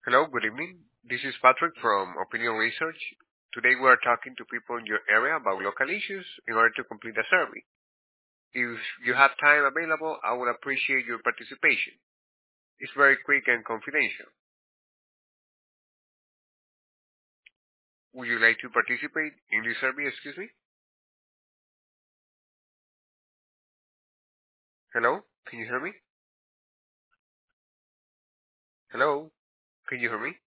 Hello, good evening. This is Patrick from Opinion Research. Today we are talking to people in your area about local issues in order to complete a survey. If you have time available, I would appreciate your participation. It's very quick and confidential. Would you like to participate in this survey, excuse me? Hello? Can you hear me? Hello? Can you hear me?